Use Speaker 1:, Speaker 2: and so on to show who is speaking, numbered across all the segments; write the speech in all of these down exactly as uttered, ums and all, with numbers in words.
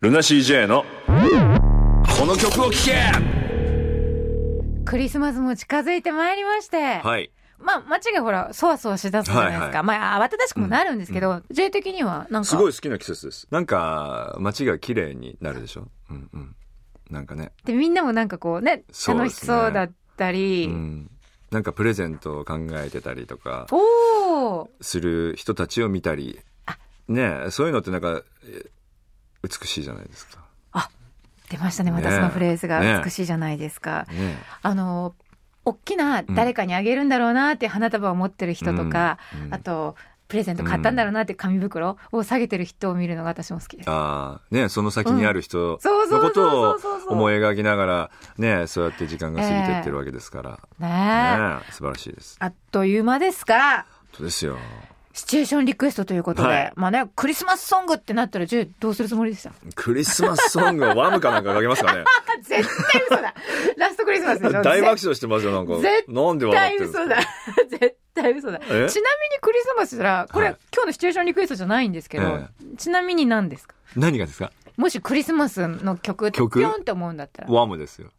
Speaker 1: ルナシー J のこの曲を聴け。
Speaker 2: クリスマスも近づいてまいりまして、
Speaker 1: はい、
Speaker 2: まあ街がほらそわそわしだすじゃないですか、はいはい、まあ慌ただしくもなるんですけど、うん、J 的にはなんか
Speaker 1: すごい好きな季節です。なんか街が綺麗になるでしょ、うんうん、なんかね、で
Speaker 2: みんなもなんかこうね楽しそうだったり、うん、
Speaker 1: なんかプレゼントを考えてたりとかする人たちを見たりね、そういうのってなんか美しいじゃないですか。
Speaker 2: あ、出ましたね、またそのフレーズが美しいじゃないですか、ねね、あの大きな誰かにあげるんだろうなって花束を持ってる人とか、うんうん、あとプレゼント買ったんだろうなって紙袋を下げてる人を見るのが私も好きです。
Speaker 1: あ、ね、その先にある人のことを思い描きながら、ね、そうやって時間が過ぎてってるわけですから、えーね、素晴らしいです。
Speaker 2: あっという間ですが、
Speaker 1: そうですよ。シ
Speaker 2: チュエーションリクエストということで、はい、まあね、クリスマスソングってなったらじゃあどうするつもりでした？
Speaker 1: クリスマスソングはワムかなんかかけますかね。
Speaker 2: 絶対嘘だ。ラストクリスマスでしょ。
Speaker 1: 大爆笑してますよ、なんか。
Speaker 2: 絶
Speaker 1: なんで笑ってるんですか？
Speaker 2: 絶対嘘だ。絶対嘘だ。ちなみにクリスマスしたら、これ、はい、今日のシチュエーションリクエストじゃないんですけど、ええ、ちなみに何ですか？
Speaker 1: 何がですか？も
Speaker 2: しクリスマスの曲ってピョンって思うんだったら。
Speaker 1: ワムですよ。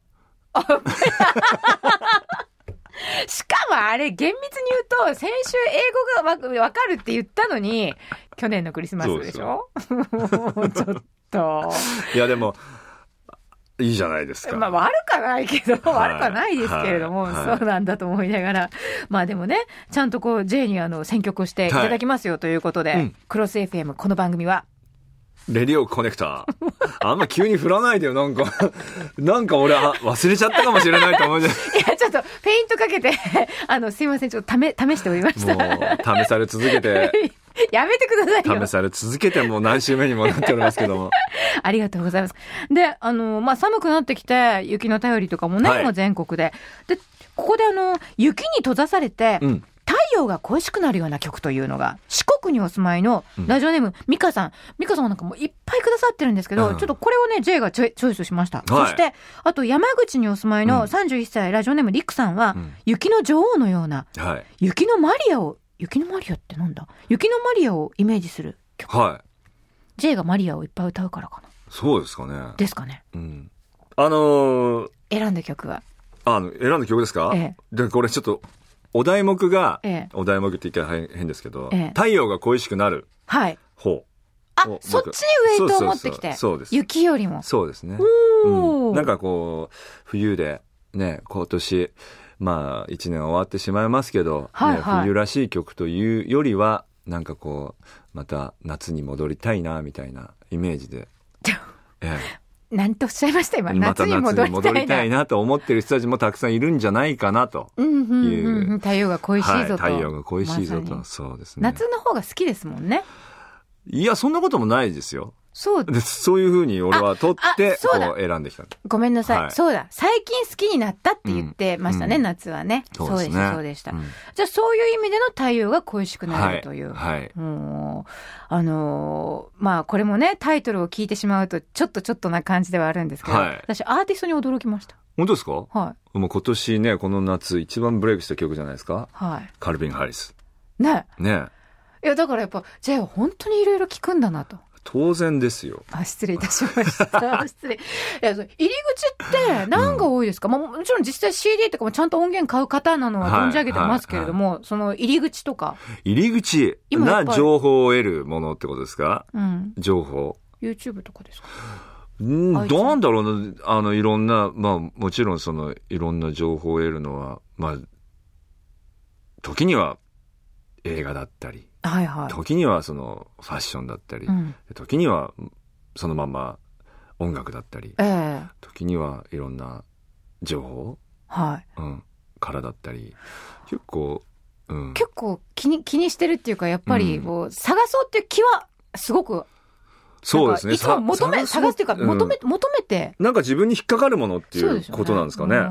Speaker 2: しかもあれ厳密に言うと先週英語がわ分かるって言ったのに去年のクリスマスでしょ。もうちょっと
Speaker 1: いやでもいいじゃないですか。
Speaker 2: まあ悪かないけど、はい、悪かないですけれども、はいはい、そうなんだと思いながら、まあでもねちゃんとこう J にあの選曲をしていただきますよということで、はい、うん、クロス エフエム この番組は
Speaker 1: レディオコネクター。あんま急に振らないでよ。なんか、なんか俺は忘れちゃったかもしれないと思うじゃん。い
Speaker 2: や、ちょっと、ペイントかけて、あの、すいません、ちょっと試、試しておりました。
Speaker 1: もう、試され続けて。
Speaker 2: やめてくださいよ。
Speaker 1: 試され続けてもう何週目にもなっておりますけども。
Speaker 2: ありがとうございます。で、あの、まあ、寒くなってきて、雪の便りとかもね、はい、もう全国で。で、ここであの、雪に閉ざされて、うん、太陽が恋しくなるような曲というのが四国にお住まいのラジオネーム、うん、ミカさんミカさんはなんかもういっぱいくださってるんですけど、うん、ちょっとこれをね J がチョイ、チョイスしました、はい、そしてあと山口にお住まいのさんじゅういっさい、うん、ラジオネームリクさんは、うん、雪の女王のような、はい、雪のマリアを雪のマリアってなんだ雪のマリアをイメージする曲、はい、J がマリアをいっぱい歌うからかな。
Speaker 1: そうですかね。
Speaker 2: ですかね、
Speaker 1: うん、あのー、
Speaker 2: 選んだ曲は
Speaker 1: あの選んだ曲ですか、ええ、でこれちょっとお題目が、ええ、お題目って言ったら変ですけど、ええ、太陽が恋しくなる方、はい、
Speaker 2: あ、そっちにウェイトを持ってきて、そうです、雪よりも、
Speaker 1: そうですね、うん、なんかこう冬でね、今年まあ一年終わってしまいますけど、はいはい、ね、冬らしい曲というよりはなんかこうまた夏に戻りたいなみたいなイメージで、ええ、
Speaker 2: なんとおっしゃいました今、
Speaker 1: また夏に戻りたいな、戻りたいなと思ってる人たちもたくさんいるんじゃないかなという、うんうんうん、
Speaker 2: 太陽が恋しいぞと、
Speaker 1: はい、太陽が恋しいぞと、ま、そうですね。
Speaker 2: 夏の方が好きですもんね。
Speaker 1: いやそんなこともないですよ。
Speaker 2: そう
Speaker 1: でそういう風に俺は取ってこう選んできた。
Speaker 2: ごめんなさい、はい、そうだ最近好きになったって言ってましたね、うん、夏はね、うん、そうでした、そうでした、うん、じゃあそういう意味での太陽が恋しくなるという、はいはい、もうあのー、まあこれもねタイトルを聞いてしまうとちょっとちょっとな感じではあるんですけど、はい、私アーティストに驚きました。
Speaker 1: 本当ですか？
Speaker 2: はい。
Speaker 1: もう今年ねこの夏一番ブレイクした曲じゃないですか、はい、カルビン・ハリス
Speaker 2: ね
Speaker 1: ね。
Speaker 2: いやだからやっぱ J は本当にいろいろ聞くんだなと。
Speaker 1: 当然ですよ。
Speaker 2: あ、失礼いたしました失礼。いや入り口って何が多いですか、うん、まあ、もちろん実際 シーディー とかもちゃんと音源買う方なのは存じ上げてますけれども、はいはいはい、その入り口とか
Speaker 1: 入り口な情報を得るものってことですか、うん、情報
Speaker 2: YouTube とかですか。
Speaker 1: んなんだろうな、あのいろんな、まあもちろんそのいろんな情報を得るのはまあ時には映画だったり、はいはい、時にはそのファッションだったり、うん、時にはそのまま音楽だったり、えー、時にはいろんな情報、はいうん、からだったり結構、うん、
Speaker 2: 結構気に、気にしてるっていうかやっぱりこう、うん、探そうっていう気はすごく
Speaker 1: そうですね。
Speaker 2: いつも求め、探すっていうか、求め、うん、求めて。
Speaker 1: なんか自分に引っかかるものっていうことなんですかね。う、ね、うん。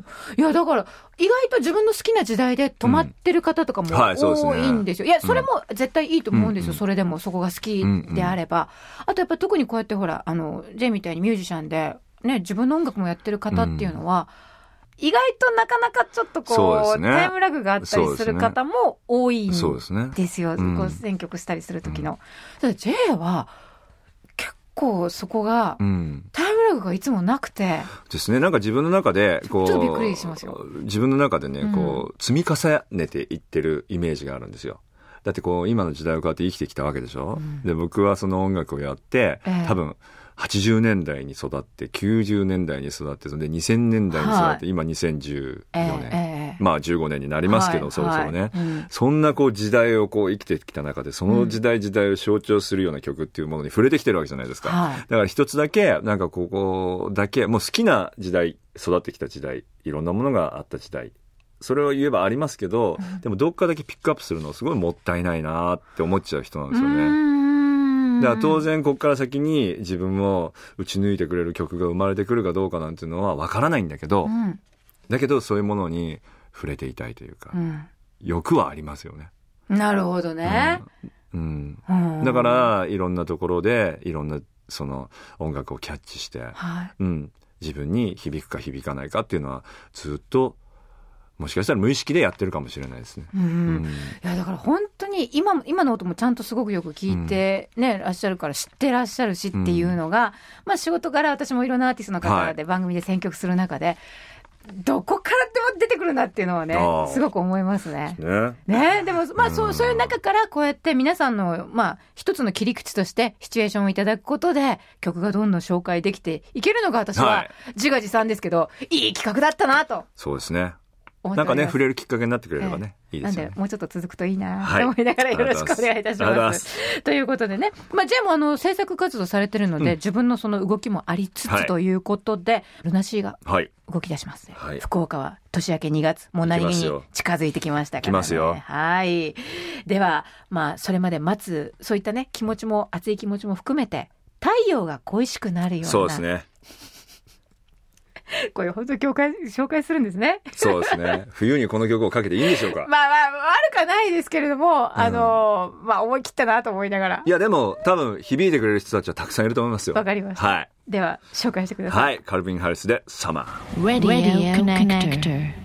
Speaker 2: いや、だから、意外と自分の好きな時代で止まってる方とかも多いんですよ。うんはい、そうですね、いや、それも絶対いいと思うんですよ。うん、それでも、そこが好きであれば。うん、あと、やっぱ特にこうやってほら、あの、J みたいにミュージシャンで、ね、自分の音楽もやってる方っていうのは、うん、意外となかなかちょっとこう、ね、タイムラグがあったりする方も多いんですよ。
Speaker 1: そうですね。
Speaker 2: こう選曲したりする時の。うん、J は、結構そこが、うん、タイムラグがいつもなくて
Speaker 1: ですね。なんか自分の中でこう
Speaker 2: ちょっとびっくりしますよ。
Speaker 1: 自分の中でね、こう積み重ねていってるイメージがあるんですよ。だってこう今の時代を変わって生きてきたわけでしょ、うん、で僕はその音楽をやって、えー、多分はちじゅうねんだいに育ってきゅうじゅうねんだいに育ってそれでにせんねんだいに育って、はい、今にせんじゅうよねん、えー、まあじゅうごねんになりますけど、はい、そろそろね、はいうん、そんなこう時代をこう生きてきた中でその時代時代を象徴するような曲っていうものに触れてきてるわけじゃないですか、はい、だから一つだけなんかここだけもう好きな時代育ってきた時代いろんなものがあった時代それを言えばありますけど、うん、でもどっかだけピックアップするのすごいもったいないなって思っちゃう人なんですよね。だから当然ここから先に自分を打ち抜いてくれる曲が生まれてくるかどうかなんていうのは分からないんだけど、うん、だけどそういうものに触れていたいというか、うん、欲はありますよね。
Speaker 2: なるほどね、
Speaker 1: うんうん、だからいろんなところでいろんなその音楽をキャッチして、はいうん、自分に響くか響かないかっていうのはずっともしかしたら無意識でやってるかもしれないですね、うんうん、
Speaker 2: いやだから本当に 今, 今の音もちゃんとすごくよく聞いて、ねうん、らっしゃるから知ってらっしゃるしっていうのが、うんまあ、仕事柄私もいろんなアーティストの方で番組で選曲する中で、はい、どこからでも出てくるなっていうのはねすごく思いますね。ね, ねでも、まあ、そう、うん、そういう中からこうやって皆さんの、まあ、一つの切り口としてシチュエーションをいただくことで曲がどんどん紹介できていけるのが私は自画自賛ですけど、はい、いい企画だったなと。
Speaker 1: そうですね。なんかね触れるきっかけになってくれればね、えー、いいですよね。
Speaker 2: なんでもうちょっと続くといいなと思いながらよろしくお願いいたします。ということでね、まあ、ジェイもあの制作活動されてるので、うん、自分のその動きもありつつということで、はい、ルナシーが動き出します、ねはい、福岡は年明けにがつもう何気に近づいてきましたからね。
Speaker 1: 来ますよ。
Speaker 2: はい。ではまあそれまで待つそういったね気持ちも熱い気持ちも含めて太陽が恋しくなるような
Speaker 1: そうですね
Speaker 2: これ本当に紹介、紹介するんですね。
Speaker 1: そうですね。冬にこの曲をかけていいんでしょうか。
Speaker 2: まあまあ悪かないですけれども、うん、あのまあ思い切ったなと思いながら。
Speaker 1: いやでも多分響いてくれる人たちはたくさんいると思いますよ。
Speaker 2: わかりました。はい。では紹介してください。
Speaker 1: はい。カルビン・ハリスでサマー。
Speaker 2: Radio Connector。